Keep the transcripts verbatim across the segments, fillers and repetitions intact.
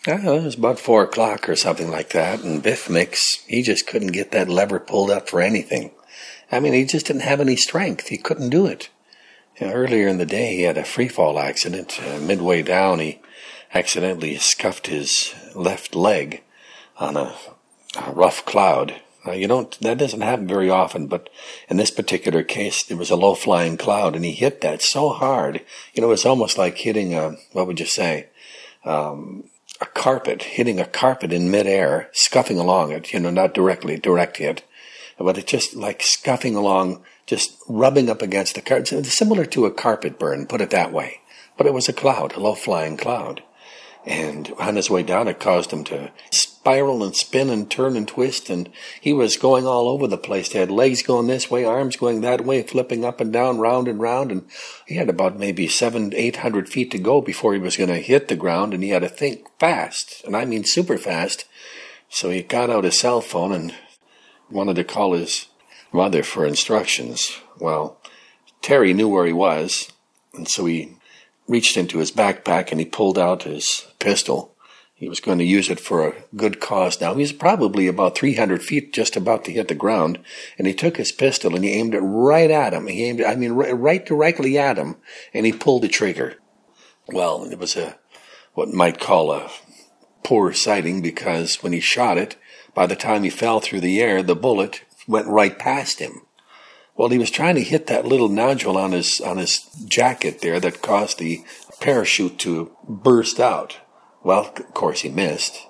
I don't know, it was about four o'clock or something like that, and Biff Mix, he just couldn't get that lever pulled up for anything. I mean, he just didn't have any strength. He couldn't do it. You know, earlier in the day, he had a free fall accident. Uh, midway down, he accidentally scuffed his left leg on a, a rough cloud. Now, you don't, that doesn't happen very often, but in this particular case, there was a low-flying cloud, and he hit that so hard, you know, it's almost like hitting a, what would you say, um, a carpet, hitting a carpet in midair, scuffing along it, you know, not directly, direct hit, but it's just like scuffing along, just rubbing up against the carpet. It's similar to a carpet burn, put it that way. But it was a cloud, a low-flying cloud. And on his way down, it caused him to spiral and spin and turn and twist, and he was going all over the place. He had legs going this way, arms going that way, flipping up and down, round and round, and he had about maybe seven, eight hundred feet to go before he was going to hit the ground, and he had to think fast, and I mean super fast. So he got out his cell phone and wanted to call his mother for instructions. Well, Terry knew where he was, and so he reached into his backpack and he pulled out his pistol. He was going to use it for a good cause. Now, he was probably about three hundred feet, just about to hit the ground, and he took his pistol and he aimed it right at him. He aimed it, I mean, right, right directly at him, and he pulled the trigger. Well, it was a, what might call a poor sighting, because when he shot it, by the time he fell through the air, the bullet went right past him. Well, he was trying to hit that little nodule on his on his jacket there that caused the parachute to burst out. Well, of course, he missed.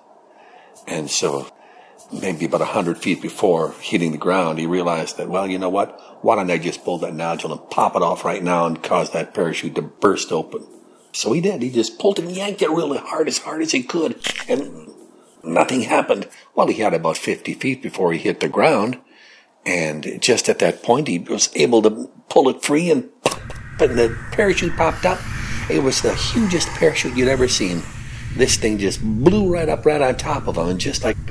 And so maybe about a hundred feet before hitting the ground, he realized that, well, you know what? Why don't I just pull that nodule and pop it off right now and cause that parachute to burst open? So he did. He just pulled it and yanked it really hard, as hard as he could, and nothing happened. Well, he had about fifty feet before he hit the ground. And just at that point, he was able to pull it free, and pop, and the parachute popped up. It was the hugest parachute you'd ever seen. This thing just blew right up right on top of him, and just like,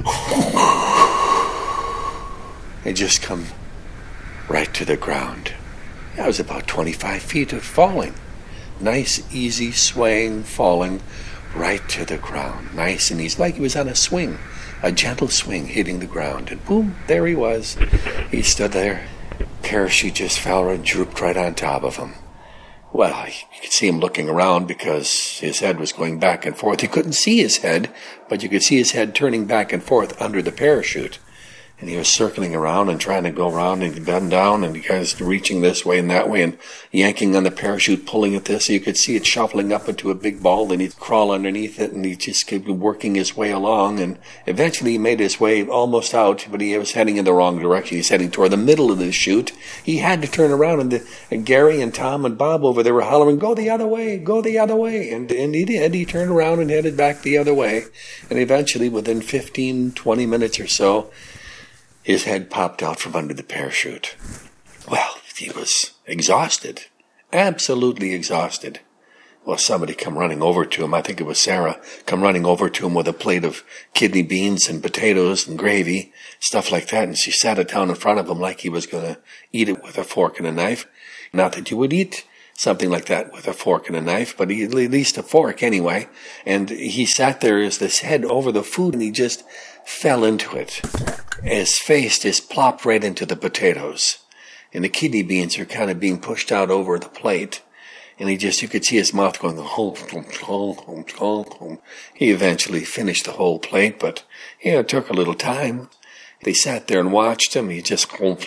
it just come right to the ground. That was about twenty-five feet of falling. Nice, easy, swaying, falling right to the ground. Nice and easy, like he was on a swing. A gentle swing hitting the ground, and boom, there he was. He stood there. Parachute just fell and drooped right on top of him. Well, you could see him looking around because his head was going back and forth. You couldn't see his head, but you could see his head turning back and forth under the parachute. And he was circling around and trying to go around and bend down, and he was reaching this way and that way and yanking on the parachute, pulling at this. So you could see it shuffling up into a big ball, and he'd crawl underneath it, and he just kept working his way along. And eventually he made his way almost out, but he was heading in the wrong direction. He was heading toward the middle of the chute. He had to turn around, and, the, and Gary and Tom and Bob over there were hollering, "Go the other way, go the other way." And, and he did. He turned around and headed back the other way. And eventually, within fifteen, twenty minutes or so, his head popped out from under the parachute. Well, he was exhausted, absolutely exhausted. Well, somebody come running over to him. I think it was Sarah, come running over to him with a plate of kidney beans and potatoes and gravy, stuff like that. And she sat it down in front of him like he was going to eat it with a fork and a knife. Not that you would eat something like that with a fork and a knife, but he, at least a fork anyway. And he sat there as this head over the food, and he just fell into it. His face just plopped right into the potatoes, and the kidney beans are kind of being pushed out over the plate, and he just, you could see his mouth going, home, home, home, home, home. He eventually finished the whole plate, but, you know, it took a little time. They sat there and watched him. He just, ooh,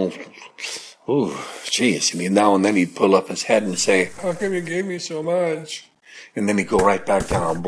jeez. And now and then he'd pull up his head and say, "How come you gave me so much?" And then he'd go right back down.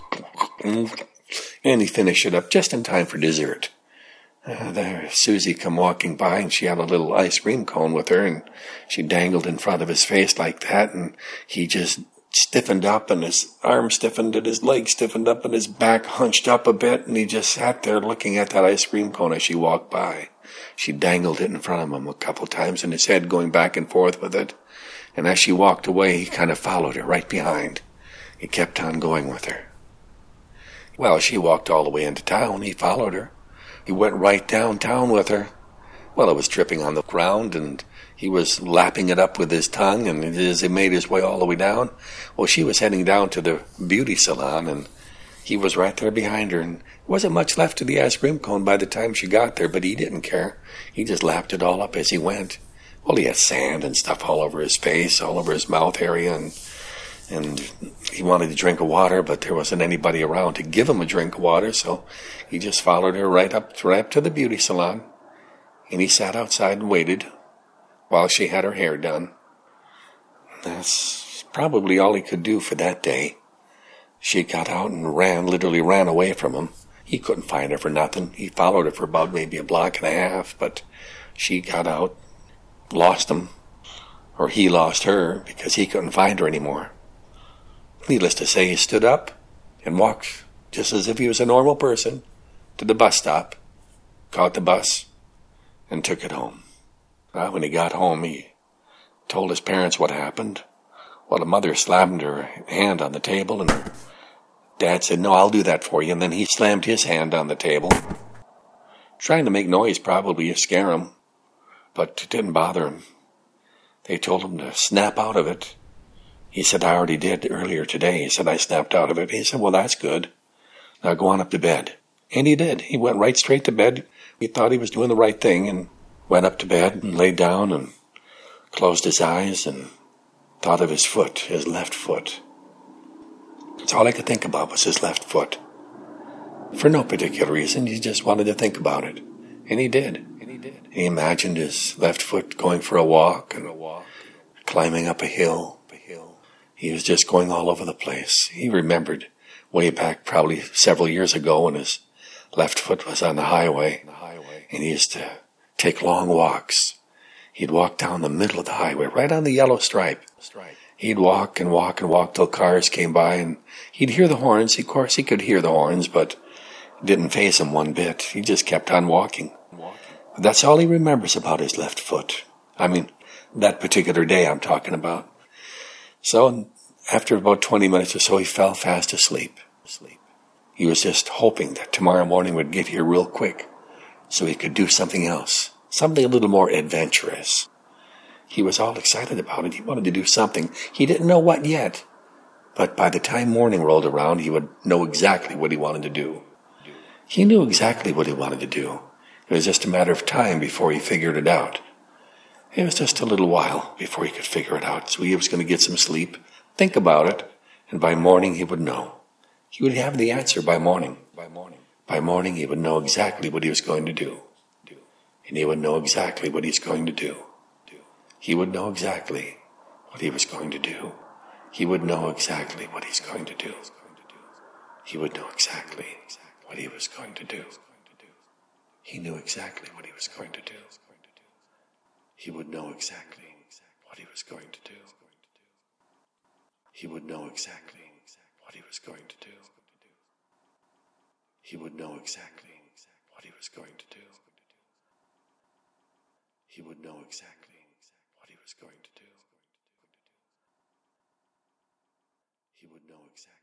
And he'd finish it up just in time for dessert. Uh, there, Susie come walking by, and she had a little ice cream cone with her, and she dangled in front of his face like that, and he just stiffened up, and his arm stiffened, and his leg stiffened up, and his back hunched up a bit, and he just sat there looking at that ice cream cone as she walked by. She dangled it in front of him a couple times, and his head going back and forth with it, and as she walked away, he kind of followed her right behind. He kept on going with her. Well, she walked all the way into town. He followed her. He went right downtown with her. Well, it was dripping on the ground, and he was lapping it up with his tongue, and as he made his way all the way down, well, she was heading down to the beauty salon, and He was right there behind her, and wasn't much left of the ice cream cone by the time she got there, but he didn't care. He just lapped it all up as he went. Well, he had sand and stuff all over his face, all over his mouth area, and and he wanted a drink of water, but there wasn't anybody around to give him a drink of water, so he just followed her right up, right up to the beauty salon, and he sat outside and waited while she had her hair done. That's probably all he could do for that day. She got out and ran, literally ran away from him. He couldn't find her for nothing. He followed her for about maybe a block and a half, but she got out, lost him, or he lost her because he couldn't find her anymore. Needless to say, he stood up and walked just as if he was a normal person to the bus stop, caught the bus, and took it home. Well, when he got home, he told his parents what happened. Well, the mother slammed her hand on the table, and her dad said, "No, I'll do that for you." And then he slammed his hand on the table, trying to make noise probably to scare him, but it didn't bother him. They told him to snap out of it. He said, "I already did earlier today." He said, "I snapped out of it." He said, "Well, that's good. Now go on up to bed." And he did. He went right straight to bed. He thought he was doing the right thing and went up to bed and laid down and closed his eyes and thought of his foot, his left foot. That's all I could think about was his left foot. For no particular reason, he just wanted to think about it. And he did. And he did. He imagined his left foot going for a walk and a walk, climbing up a hill. He was just going all over the place. He remembered way back probably several years ago when his left foot was on the highway, and he used to take long walks. He'd walk down the middle of the highway, right on the yellow stripe. He'd walk and walk and walk till cars came by, and he'd hear the horns. Of course, he could hear the horns, but it didn't faze him one bit. He just kept on walking. But that's all he remembers about his left foot. I mean, that particular day I'm talking about. So after about twenty minutes or so, he fell fast asleep. He was just hoping that tomorrow morning would get here real quick so he could do something else, something a little more adventurous. He was all excited about it. He wanted to do something. He didn't know what yet, but by the time morning rolled around, he would know exactly what he wanted to do. He knew exactly what he wanted to do. It was just a matter of time before he figured it out. It was just a little while before he could figure it out, so he was going to get some sleep, think about it, and by morning he would know. He would have the answer by morning. By morning. By morning he would know exactly what he was going to do. And he would know exactly what he's going to do. He would know exactly what he was going to do. He would know exactly what he's going to do. He would know exactly what he was going to do. He knew exactly what he was going to do. He would know exactly what he was going to do. He would know exactly what he was going to do. He would know exactly what he was going to do. He would know exactly what he was going to do. He would know exactly.